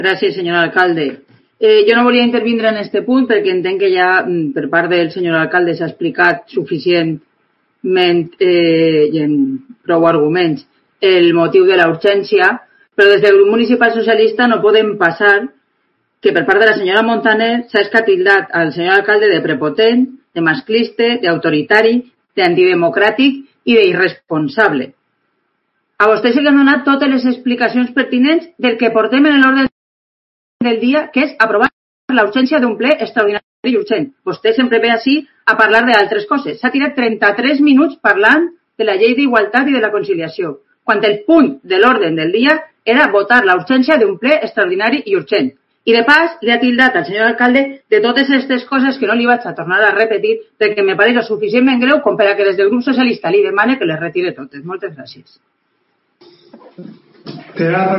Gràcies, senyor alcalde. Jo no volia intervindre en aquest punt perquè entenc que ja per part del senyor alcalde s'ha explicat suficientment i en prou arguments el motiu de la urgència, però des del grup municipal socialista no podem passar que per part de la senyora Montaner s'ha escatildat al senyor alcalde de prepotent, de mascliste, d'autoritari, d'antidemocràtic i d'irresponsable. A vostè se li han donat totes les explicacions pertinents del que portem en l'ordre del dia, que és aprovar la urgència d'un ple extraordinari i urgent. Vostè sempre ve així a parlar d'altres coses. S'ha tirat 33 minuts parlant de la llei d'igualtat i de la conciliació, quan el punt de l'ordre del dia era votar la urgència d'un ple extraordinari i urgent. I de pas li ha tildat al senyor alcalde de totes aquestes coses que no li vaig a tornar a repetir perquè me pareix suficientment greu com per a que des del grup socialista li demane que les retire totes. Moltes gràcies.